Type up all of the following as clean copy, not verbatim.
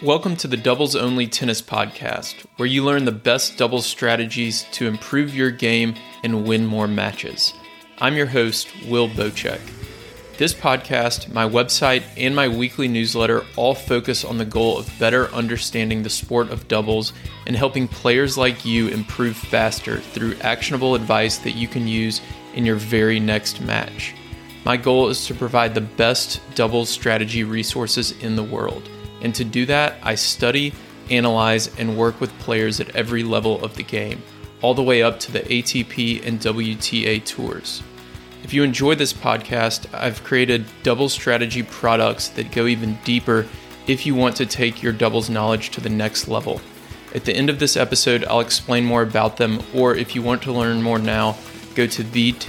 Welcome to the Doubles Only Tennis Podcast, where you learn the best doubles strategies to improve your game and win more matches. I'm your host, Will Bocek. This podcast, my website, and my weekly newsletter all focus on the goal of better understanding the sport of doubles and helping players like you improve faster through actionable advice that you can use in your very next match. My goal is to provide the best doubles strategy resources in the world. And to do that, I study, analyze, and work with players at every level of the game, all the way up to the ATP and WTA tours. If you enjoy this podcast, I've created doubles strategy products that go even deeper if you want to take your doubles knowledge to the next level. At the end of this episode, I'll explain more about them, or if you want to learn more now, go to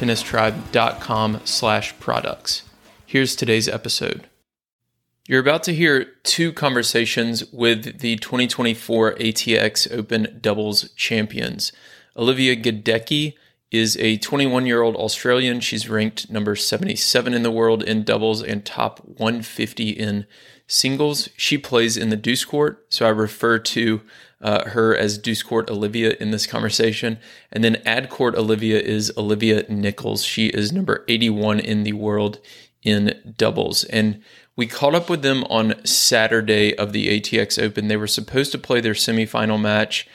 thetennistribe.com/products. Here's today's episode. You're about to hear two conversations with the 2024 ATX Open Doubles champions. Olivia Gadecki is a 21-year-old Australian. She's ranked number 77 in the world in doubles and top 150 in singles. She plays in the deuce court, so I refer to her as deuce court Olivia in this conversation. And then ad court Olivia is Olivia Nichols. She is number 81 in the world in doubles. And we caught up with them on Saturday of the ATX Open. They were supposed to play their semifinal match.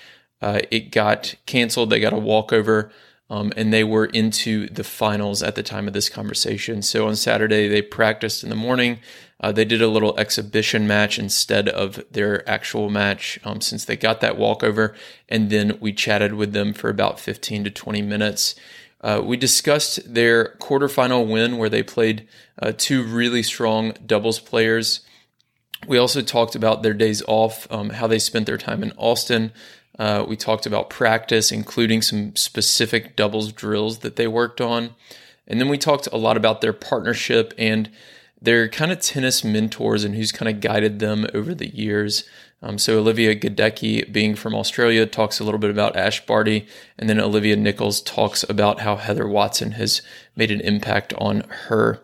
It got canceled. They got a walkover, and they were into the finals at the time of this conversation. So on Saturday, they practiced in the morning. They did a little exhibition match instead of their actual match since they got that walkover. And then we chatted with them for about 15 to 20 minutes. We discussed their quarterfinal win where they played two really strong doubles players. We also talked about their days off, how they spent their time in Austin. We talked about practice, including some specific doubles drills that they worked on. And then we talked a lot about their partnership and their kind of tennis mentors and who's kind of guided them over the years. So Olivia Gadecki, being from Australia, talks a little bit about Ash Barty, and then Olivia Nichols talks about how Heather Watson has made an impact on her.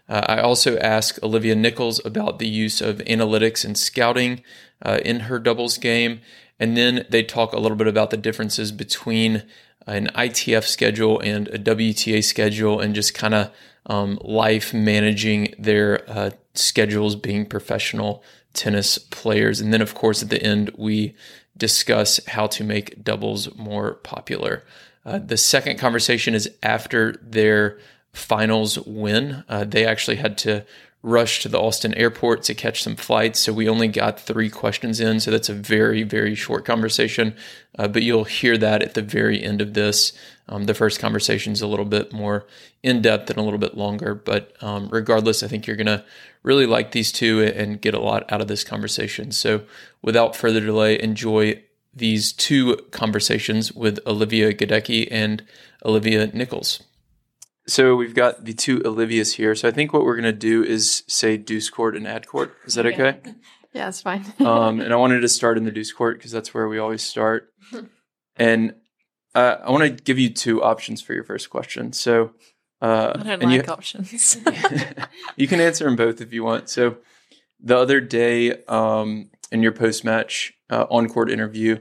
I also asked Olivia Nichols about the use of analytics and scouting in her doubles game, and then they talk a little bit about the differences between an ITF schedule and a WTA schedule and just kind of life managing their schedules being professional tennis players. And then, of course, at the end, we discuss how to make doubles more popular. The second conversation is after their finals win. They actually had to rush to the Austin airport to catch some flights, so we only got 3 questions in, so that's a very, very short conversation, but you'll hear that at the very end of this. The first conversation is a little bit more in-depth and a little bit longer, but regardless, I think you're going to really like these two and get a lot out of this conversation. So without further delay, enjoy these two conversations with Olivia Gadecki and Olivia Nichols. So we've got the two Olivias here. So I think what we're going to do is say deuce court and ad court. Is that okay? Yeah, that's fine. And I wanted to start in the deuce court because that's where we always start. And I want to give you 2 options for your first question. So I don't like options. You can answer them both if you want. So the other day in your post-match on-court interview,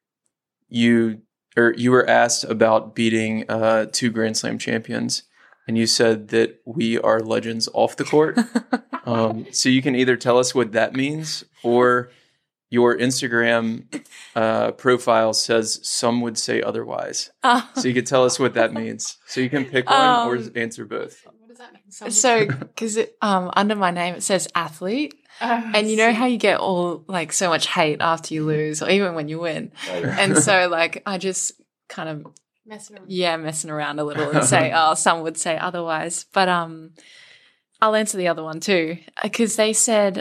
you were asked about beating 2 Grand Slam champions. And you said that we are legends off the court. So you can either tell us what that means, or your Instagram profile says some would say otherwise. So you could tell us what that means. So you can pick one or answer both. What does that mean? So, because under my name it says athlete. And you know how you get all like so much hate after you lose, or even when you win. And so like I just kind of messing around a little and say, some would say otherwise. But I'll answer the other one too, because they said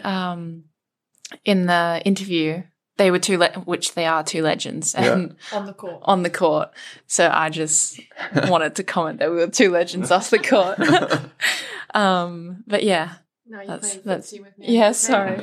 in the interview they were which they are 2 legends and on the court. So I just wanted to comment that we were 2 legends off the court. But yeah. No, you're playing footsie with me. Yeah, sorry.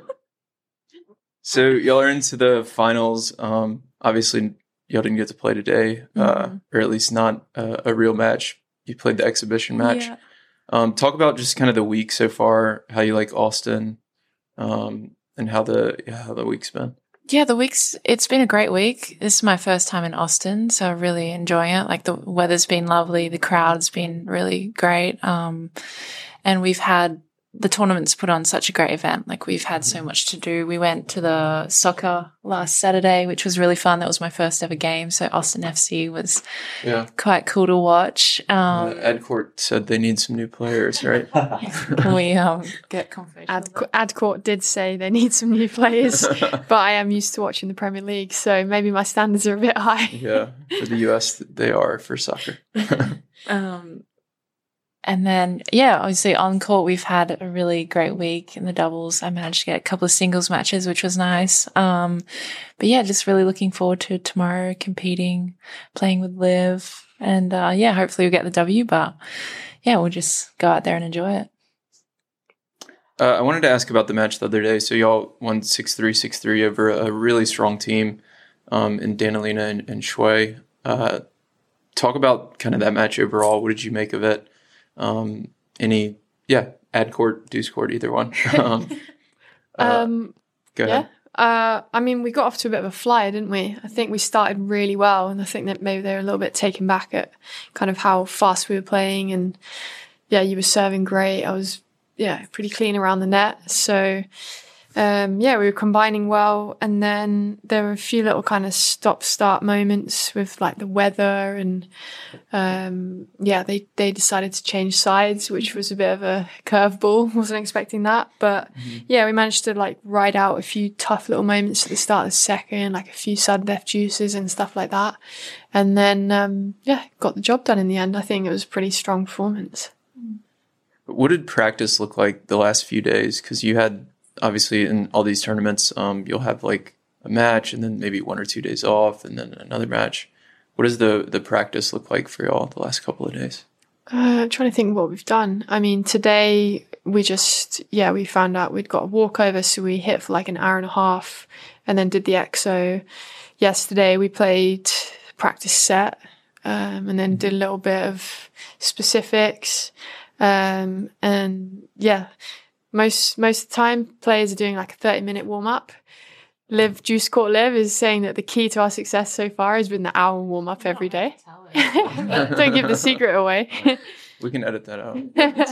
So y'all are into the finals. Obviously, y'all didn't get to play today, or at least not a real match. You played the exhibition match. Yeah. Talk about just kind of the week so far, how you like Austin, and how the week's been. Yeah, it's been a great week. This is my first time in Austin, so really enjoying it. Like, the weather's been lovely. The crowd's been really great. And we've had the tournament's put on such a great event. Like, we've had so much to do. We went to the soccer last Saturday, which was really fun. That was my first ever game. So Austin FC was quite cool to watch. Adcourt said they need some new players, right? We get confirmation. Adcourt did say they need some new players, but I am used to watching the Premier League, so maybe my standards are a bit high. Yeah, for the US, they are for soccer. And then, obviously on court, we've had a really great week in the doubles. I managed to get a couple of singles matches, which was nice. But just really looking forward to tomorrow, competing, playing with Liv. And hopefully we'll get the W. But we'll just go out there and enjoy it. I wanted to ask about the match the other day. So y'all won 6-3, 6-3 over a really strong team in Danilina and Shui. Talk about kind of that match overall. What did you make of it? Ad court, deuce court, either one. Go ahead. I mean, we got off to a bit of a flyer, didn't we? I think we started really well, and I think that maybe they were a little bit taken back at kind of how fast we were playing. And you were serving great. I was pretty clean around the net. So we were combining well, and then there were a few little kind of stop-start moments with like the weather, and they decided to change sides, which was a bit of a curveball. Wasn't expecting that, but we managed to like ride out a few tough little moments at the start of the second, like a few sudden death juices and stuff like that, and then got the job done in the end. I think it was a pretty strong performance. What did practice look like the last few days? Because you had, obviously, in all these tournaments, you'll have like a match and then maybe 1 or 2 days off and then another match. What does the practice look like for y'all the last couple of days? I'm trying to think what we've done. I mean, today we just, we found out we'd got a walkover, so we hit for like an hour and a half and then did the EXO. Yesterday we played practice set and then did a little bit of specifics. Most of the time, players are doing like a 30-minute warm-up. Juice Court Liv is saying that the key to our success so far has been the hour warm-up every day. Don't give the secret away. We can edit that out.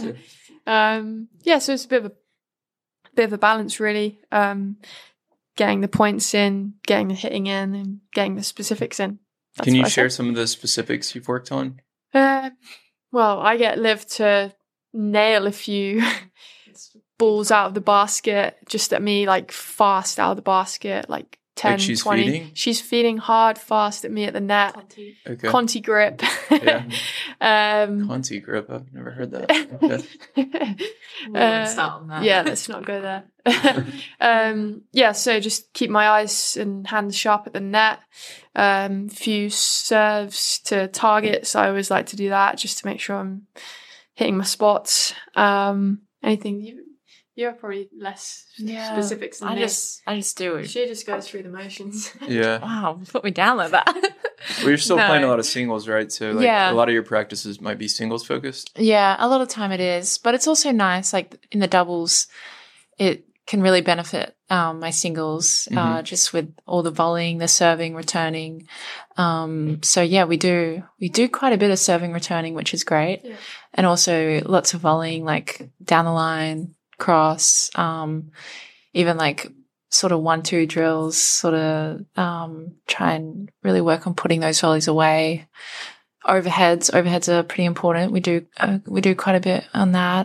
So it's a bit of a balance, really. Getting the points in, getting the hitting in, and getting the specifics in. Can you share some of the specifics you've worked on? Well, I get Liv to nail a few balls out of the basket just at me, like fast out of the basket, like 10, like she's 20. Feeding? She's feeding hard, fast at me at the net. Conti grip. Conti grip. I've never heard that. Okay. We won't start on that. Let's not go there. So just keep my eyes and hands sharp at the net. Few serves to targets. I always like to do that just to make sure I'm hitting my spots. Anything you're probably less specifics than me. I just do it. She just goes through the motions. Yeah. Wow, put me down like that. Well, you're still playing a lot of singles, right? So a lot of your practices might be singles focused. Yeah, a lot of time it is. But it's also nice, like in the doubles, it can really benefit my singles, just with all the volleying, the serving, returning. We do quite a bit of serving, returning, which is great. Yeah. And also lots of volleying, like down the line, cross, even like sort of 1-2 drills, sort of try and really work on putting those volleys away. Overheads are pretty important. We do quite a bit on that.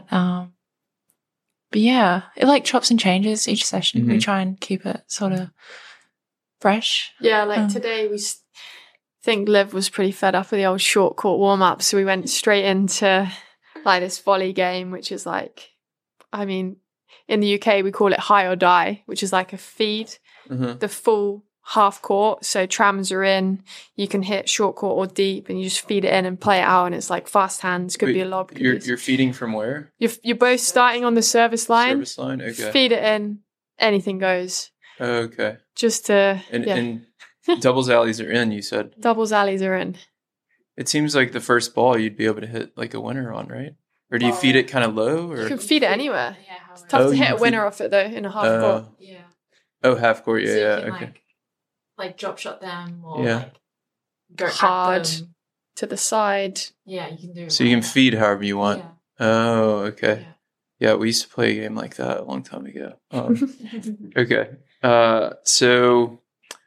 It like chops and changes each session. We try and keep it sort of fresh. Yeah, like today we think Liv was pretty fed up with the old short court warm up, so we went straight into like this volley game, which is like, I mean, in the UK we call it high or die, which is like a feed, the full half court. So trams are in, you can hit short court or deep, and you just feed it in and play it out, and it's like fast hands, could be a lob. You're feeding from where? You're both starting on the service line. Service line, okay. Feed it in, anything goes. Okay. Just to and doubles alleys are in, you said. Doubles alleys are in. It seems like the first ball you'd be able to hit like a winner on, right? Or do you feed it kind of low? Or you can feed it anywhere. It's tough to hit a winner off it though in a half court. Yeah. Oh, half court. Yeah, So you yeah. can, Okay. like drop shot them or Yeah. like go at Hard them. to the side. Yeah, you can do. So you can whatever. feed however you want. Yeah. Oh, okay. Yeah. Yeah, we used to play a game like that a long time ago. Okay. So,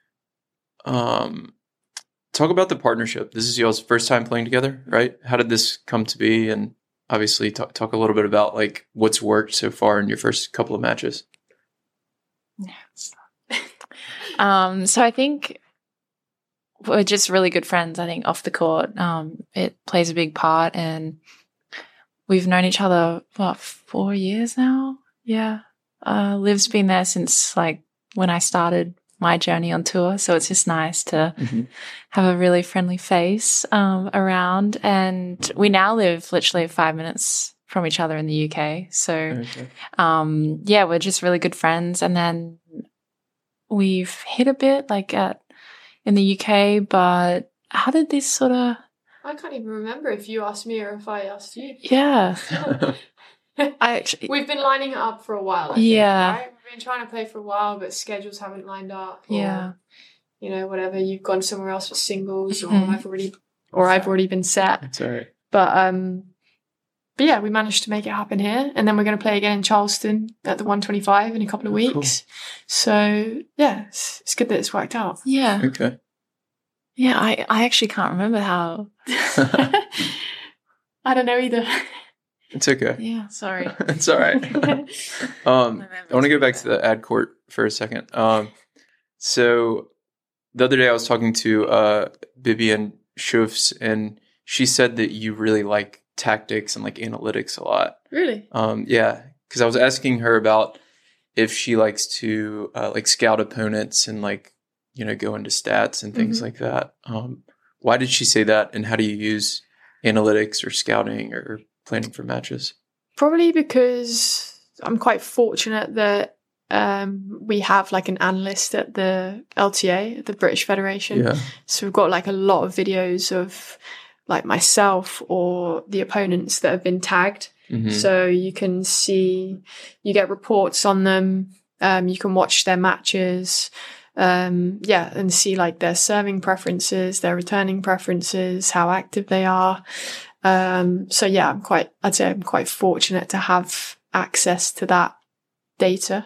talk about the partnership. This is y'all's first time playing together, right? How did this come to be? And obviously, talk a little bit about like what's worked so far in your first couple of matches. So I think we're just really good friends. I think off the court, it plays a big part, and we've known each other 4 years now. Yeah, Liv's been there since like when I started my journey on tour, so it's just nice to have a really friendly face around. And we now live literally 5 minutes from each other in the UK. So, yeah, we're just really good friends. And then we've hit a bit like in the UK, but how did this sort of... I can't even remember if you asked me or if I asked you. Yeah. We've been lining it up for a while, I think, right? We've been trying to play for a while, but schedules haven't lined up. Or, you know, whatever. You've gone somewhere else for singles, or I've already been set. That's all right. But yeah, we managed to make it happen here, and then we're going to play again in Charleston at the 125 in a couple of weeks. Cool. So yeah, it's good that it's worked out. Yeah. Okay. Yeah, I actually can't remember how. I don't know either. It's okay. Yeah, sorry. It's all right. I want to go back to the ad court for a second. So the other day I was talking to Vivian Schufs, and she said that you really like tactics and like analytics a lot. Really? Yeah, because I was asking her about if she likes to like scout opponents and like, you know, go into stats and things like that. Why did she say that, and how do you use analytics or scouting or planning for matches? Probably because I'm quite fortunate that we have like an analyst at the LTA, the British Federation. Yeah. So we've got like a lot of videos of like myself or the opponents that have been tagged. So you can see, you get reports on them. You can watch their matches. And see like their serving preferences, their returning preferences, how active they are. So yeah, I'd say I'm quite fortunate to have access to that data.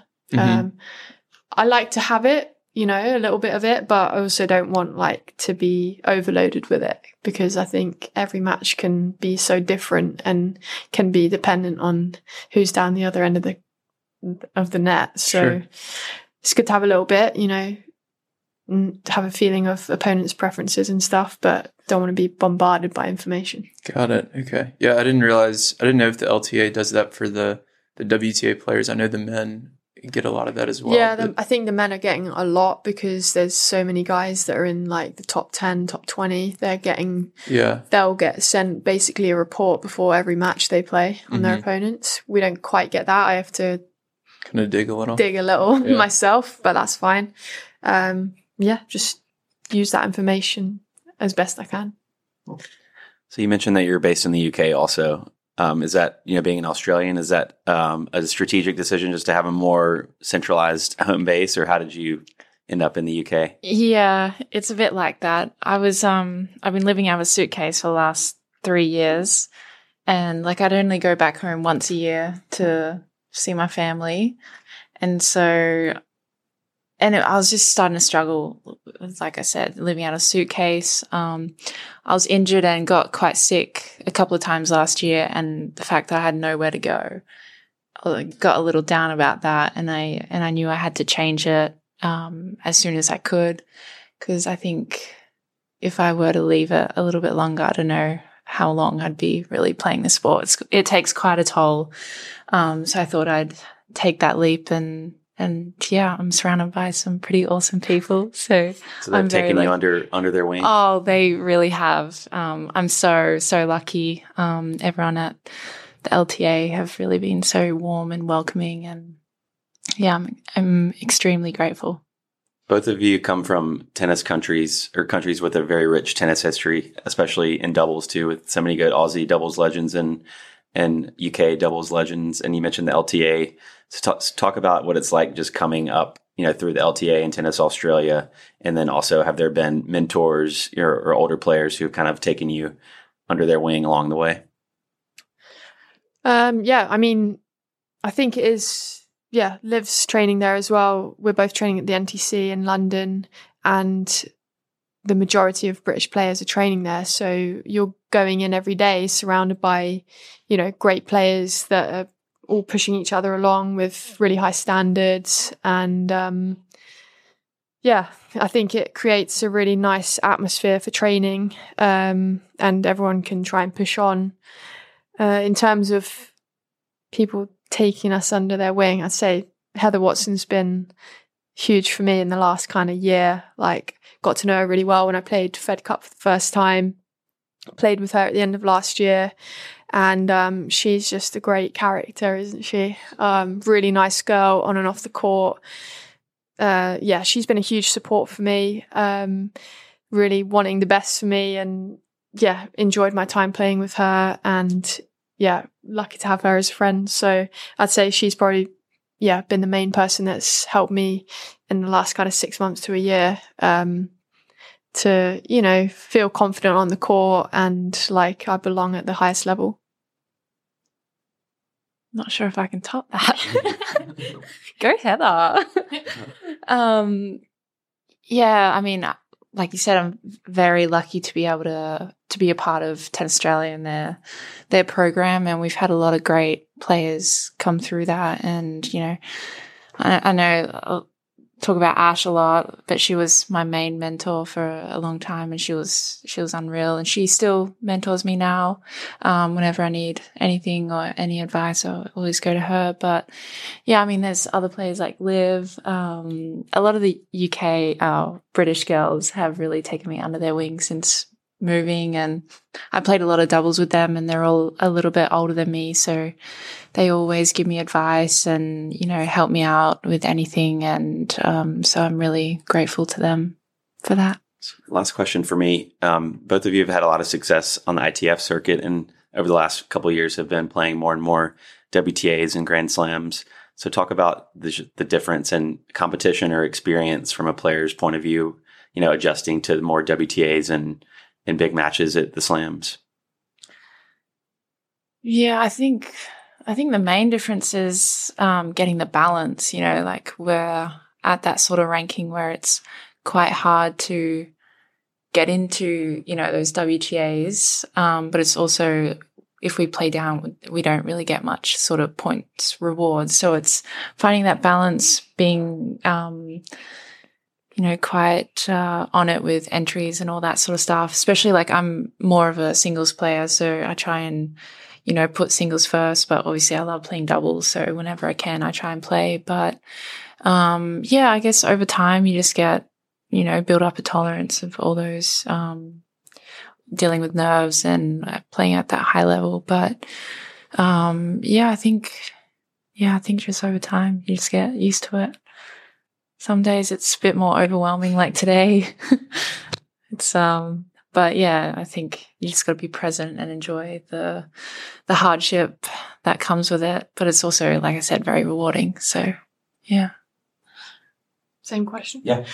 I like to have it, you know, a little bit of it, but I also don't want like to be overloaded with it, because I think every match can be so different and can be dependent on who's down the other end of the net. So it's good to have a little bit, you know, and have a feeling of opponents' preferences and stuff, but don't want to be bombarded by information. Got it. Okay. Yeah, I didn't know if the LTA does that for the WTA players. I know the men get a lot of that as well. Yeah, I think the men are getting a lot because there's so many guys that are in like the top 10, top 20. They'll get sent basically a report before every match they play on their opponents. We don't quite get that. I have to kind of dig a little myself, but that's fine. Just use that information as best I can. So you mentioned that you're based in the UK also. Is that, you know, being an Australian, is that a strategic decision just to have a more centralized home base, or how did you end up in the UK? Yeah, it's a bit like that. I've been living out of a suitcase for the last 3 years, and like I'd only go back home once a year to see my family. And so, I was just starting to struggle, like I said, living out of a suitcase. I was injured and got quite sick a couple of times last year, and the fact that I had nowhere to go, I got a little down about that, and I knew I had to change it as soon as I could, because I think if I were to leave it a little bit longer, I don't know how long I'd be really playing the sport. It takes quite a toll. So I thought I'd take that leap, and yeah, I'm surrounded by some pretty awesome people. So they've taken you under their wing? Oh, they really have. I'm so lucky. Everyone at the LTA have really been so warm and welcoming, and yeah, I'm extremely grateful. Both of you come from tennis countries, or countries with a very rich tennis history, especially in doubles too, with so many good Aussie doubles legends and UK doubles legends. And you mentioned the LTA. So talk about what it's like just coming up through the LTA and Tennis Australia? And then also, have there been mentors or older players who've kind of taken you under their wing along the way? Yeah, I mean, I think it is, Liv's training there as well. We're both training at the NTC in London, and the majority of British players are training there. So you're going in every day surrounded by, great players that are all pushing each other along with really high standards. And I think it creates a really nice atmosphere for training, and everyone can try and push on. In terms of people taking us under their wing, I'd say Heather Watson's been huge for me in the last kind of year. Like, got to know her really well when I played Fed Cup for the first time. Played with her at the end of last year, and she's just a great character, isn't she? Really nice girl on and off the court. She's been a huge support for me, really wanting the best for me, and enjoyed my time playing with her, and lucky to have her as a friend. So I'd say she's probably been the main person that's helped me in the last kind of 6 months to a year, to feel confident on the court and like I belong at the highest level. Not sure if I can top that. Go Heather. I mean, like you said, I'm very lucky to be able to be a part of Tennis Australia and their program, and we've had a lot of great players come through that. And I know I'll talk about Ash a lot, but she was my main mentor for a long time, and she was unreal, and she still mentors me now. Whenever I need anything or any advice, I always go to her. But I mean, there's other players like Liv. A lot of the UK British girls have really taken me under their wing since moving, and I played a lot of doubles with them, and they're all a little bit older than me, so they always give me advice and help me out with anything, and so I'm really grateful to them for that. Last question for me. Both of you have had a lot of success on the ITF circuit, and over the last couple of years have been playing more and more WTAs and Grand Slams. So talk about the difference in competition or experience from a player's point of view, adjusting to more WTAs and big matches at the slams. Yeah, I think the main difference is getting the balance. Like, we're at that sort of ranking where it's quite hard to get into those WTAs, but it's also, if we play down, we don't really get much sort of points rewards. So it's finding that balance, being quite on it with entries and all that sort of stuff. Especially, like, I'm more of a singles player, so I try and put singles first, but obviously I love playing doubles, so whenever I can I try and play. But I guess over time you just get build up a tolerance of all those dealing with nerves and playing at that high level. But I think just over time you just get used to it. Some days it's a bit more overwhelming, like today. But I think you just got to be present and enjoy the hardship that comes with it. But it's also, like I said, very rewarding. So, yeah. Same question. Yeah.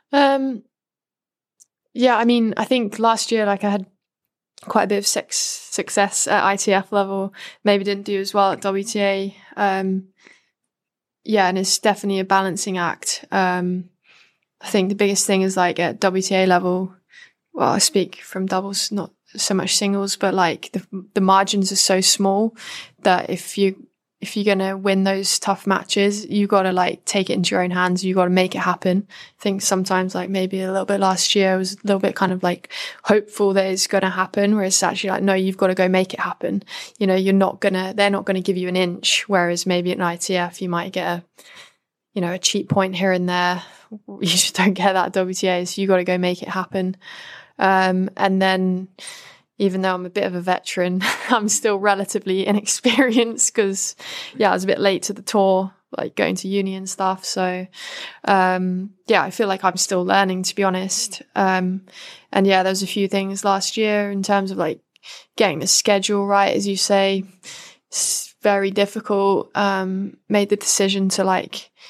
I mean, I think last year, like, I had quite a bit of success at ITF level. Maybe didn't do as well at WTA. And it's definitely a balancing act. I think the biggest thing is, like, at WTA level, well, I speak from doubles, not so much singles, but like the margins are so small that if you're going to win those tough matches, you got to like take it into your own hands. You got to make it happen. I think sometimes, like, maybe a little bit last year, I was a little bit kind of like hopeful that it's going to happen, whereas it's actually like, no, you've got to go make it happen. they're not going to give you an inch. Whereas maybe at an ITF, you might get a cheap point here and there. You just don't get that at WTA, so you got to go make it happen. And then, even though I'm a bit of a veteran, I'm still relatively inexperienced because, I was a bit late to the tour, like going to uni and stuff. So, I feel like I'm still learning, to be honest. And there was a few things last year in terms of like getting the schedule right, as you say. It's very difficult. Made the decision to like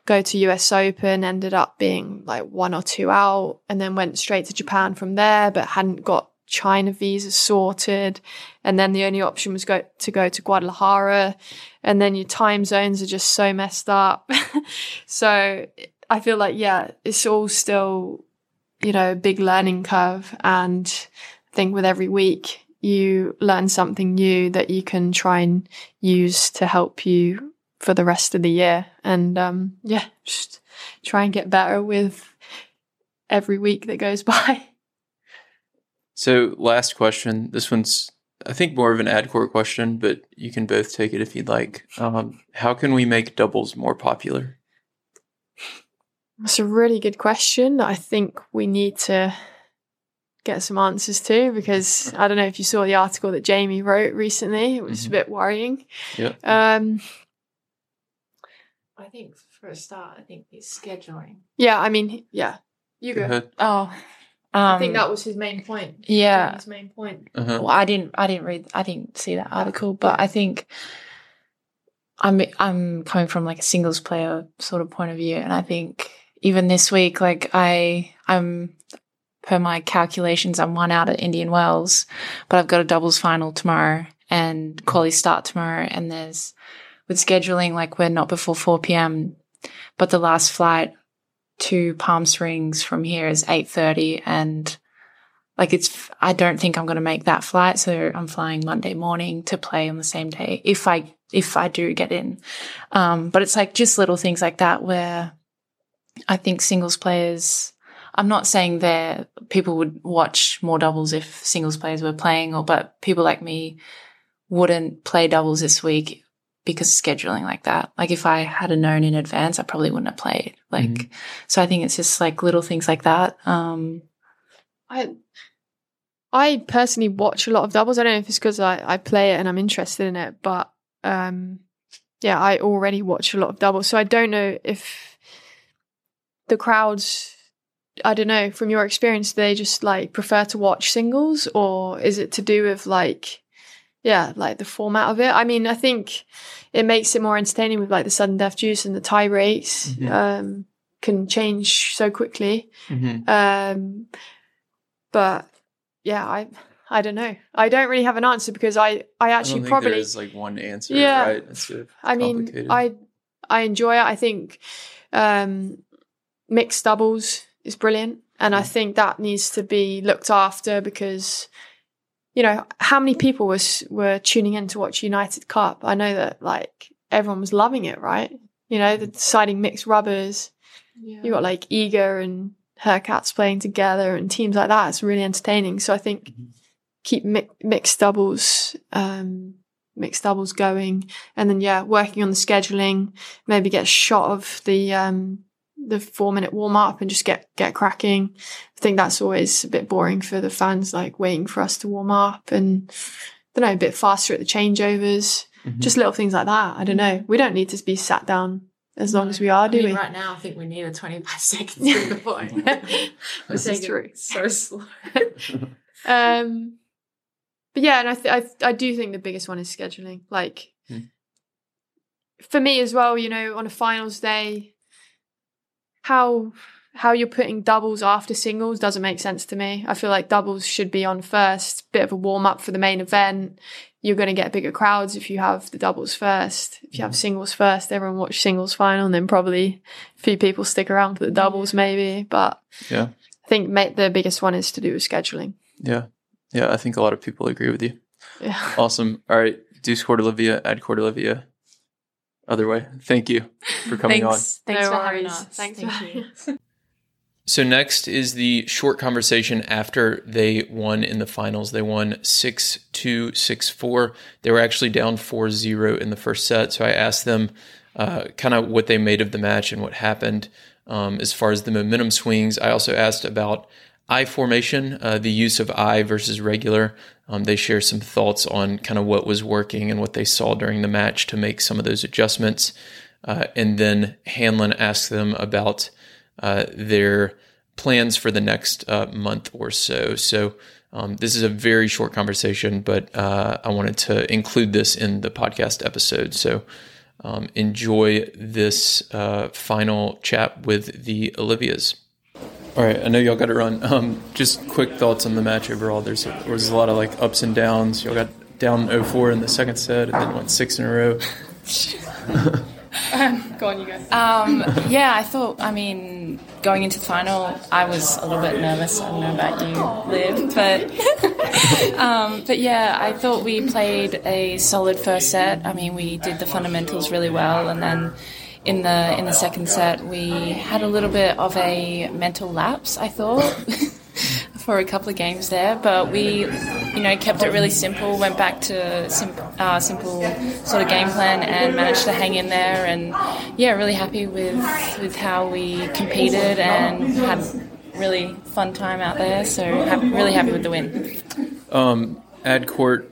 go to US Open, ended up being like 1 or 2 out, and then went straight to Japan from there, but hadn't got China visa sorted. And then the only option was to go to Guadalajara, and then your time zones are just so messed up. So I feel like, it's all still, a big learning curve. And I think with every week you learn something new that you can try and use to help you for the rest of the year. And just try and get better with every week that goes by. So last question. This one's, I think, more of an AdCourt question, but you can both take it if you'd like. How can we make doubles more popular? That's a really good question that I think we need to get some answers to, because I don't know if you saw the article that Jamie wrote recently. It was a bit worrying. Yeah. I think for a start, it's scheduling. Yeah, I mean, you go. ahead. Oh, I think that was his main point. Yeah, his main point. Well, I didn't see that article, but I think I'm coming from like a singles player sort of point of view, and I think even this week, like I'm per my calculations, I'm 1 out at Indian Wells, but I've got a doubles final tomorrow and quali start tomorrow, and there's with scheduling, like we're not before 4 p.m. But the last flight to Palm Springs from here is 8:30, and like I don't think I'm going to make that flight, so I'm flying Monday morning to play on the same day if I do get in. But it's like just little things like that where I think singles players, I'm not saying that people would watch more doubles if singles players were playing, but people like me wouldn't play doubles this week because of scheduling like that. Like if I had known in advance, I probably wouldn't have played. Like, so I think it's just like little things like that. I personally watch a lot of doubles. I don't know if it's because I play it and I'm interested in it, but I already watch a lot of doubles. So I don't know if the crowds, I don't know, from your experience, they just like prefer to watch singles, or is it to do with like the format of it? I mean, I think it makes it more entertaining with like the sudden death juice and the tie breaks can change so quickly. But I don't know. I don't really have an answer because I actually don't probably think there's like one answer. Yeah. Right? It's I mean, I enjoy it. I think mixed doubles is brilliant, and I think that needs to be looked after because, how many people were tuning in to watch United Cup? I know that like everyone was loving it, right? The deciding mixed rubbers. Yeah. You got like Iga and Hurkacz playing together and teams like that. It's really entertaining. So I think keep mixed doubles going, and then working on the scheduling. Maybe get a shot of the 4-minute warm up and just get cracking. I think that's always a bit boring for the fans, like waiting for us to warm up, and I don't know, a bit faster at the changeovers. Just little things like that. I don't know. We don't need to be sat down as long as we are, do we? Right now, I think we need a 25 seconds through the point. This is true. So slow. But yeah, and I do think the biggest one is scheduling. Like, for me as well, on a finals day, how you're putting doubles after singles doesn't make sense to me. I feel like doubles should be on first, bit of a warm-up for the main event. You're going to get bigger crowds if you have the doubles first. If you have singles first, everyone watch singles final, and then probably a few people stick around for the doubles maybe. But I think the biggest one is to do with scheduling. Yeah, I think a lot of people agree with you. Yeah. Awesome. All right, Deuce Court Olivia, AdCourt Olivia. Other way. Thank you for coming on. Thanks No for worries. having us. Thank you. So next is the short conversation after they won in the finals. They won 6-2, 6-4. They were actually down 4-0 in the first set. So I asked them kind of what they made of the match and what happened as far as the momentum swings. I also asked about I formation, the use of I versus regular. They share some thoughts on kind of what was working and what they saw during the match to make some of those adjustments. And then Hanlon asked them about their plans for the next month or so. So this is a very short conversation, but I wanted to include this in the podcast episode. So enjoy this final chat with the Olivias. All right, I know y'all got to run. Just quick thoughts on the match overall. There was a lot of like ups and downs. Y'all got down 0-4 in the second set and then went 6 in a row. Go on, you go. Yeah, I thought, going into the final, I was a little bit nervous. I don't know about you, Liv, but yeah, I thought we played a solid first set. We did the fundamentals really well, and then in the second set, we had a little bit of a mental lapse, I thought, for a couple of games there, but we, kept it really simple, went back to simple sort of game plan and managed to hang in there, and yeah, really happy with how we competed and had really fun time out there, so really happy with the win. Ad court,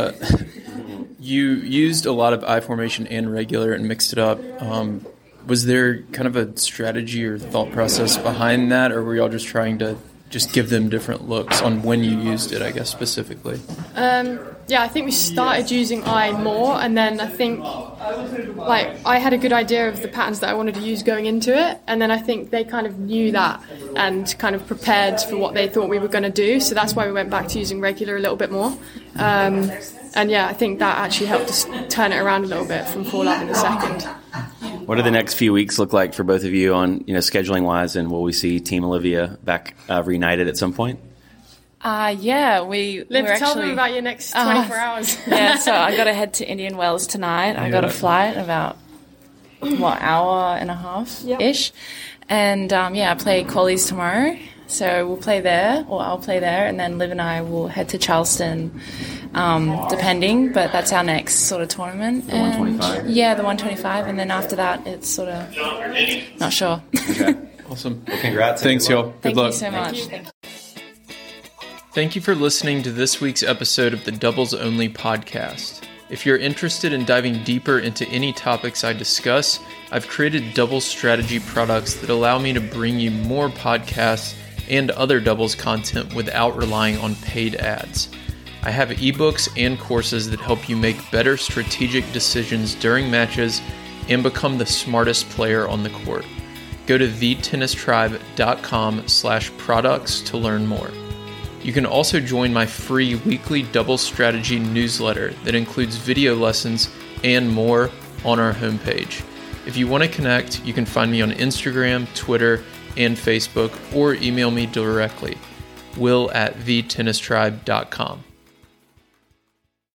you used a lot of I formation and regular and mixed it up. Was there kind of a strategy or thought process behind that, or were y'all just trying to just give them different looks on when you used it, I guess, specifically? Yeah, I think we started using I more, and then I think I had a good idea of the patterns that I wanted to use going into it, and then I think they kind of knew that and kind of prepared for what they thought we were going to do, so that's why we went back to using regular a little bit more. And yeah, I think that actually helped us turn it around a little bit from 4-love in the second. What do the next few weeks look like for both of you on, scheduling wise, and will we see Team Olivia back reunited at some point? Yeah, Liv, tell them about your next 24 hours. Yeah, so I got to head to Indian Wells tonight. I got a flight about, hour and a half-ish. Yep. And, I play qualies tomorrow. So we'll play there, or I'll play there, and then Liv and I will head to Charleston, depending, but that's our next sort of tournament. The 125? Yeah, the 125, and then after that, it's sort of not sure. Okay. Awesome. Well, congrats. Thanks, y'all. Good luck. Thank you so much. Thank you. Thank you for listening to this week's episode of the Doubles Only podcast. If you're interested in diving deeper into any topics I discuss, I've created doubles strategy products that allow me to bring you more podcasts and other doubles content without relying on paid ads. I have ebooks and courses that help you make better strategic decisions during matches and become the smartest player on the court. Go to thetennistribe.com/products to learn more. You can also join my free weekly doubles strategy newsletter that includes video lessons and more on our homepage. If you want to connect, you can find me on Instagram, Twitter, and Facebook, or email me directly, will@thetennistribe.com.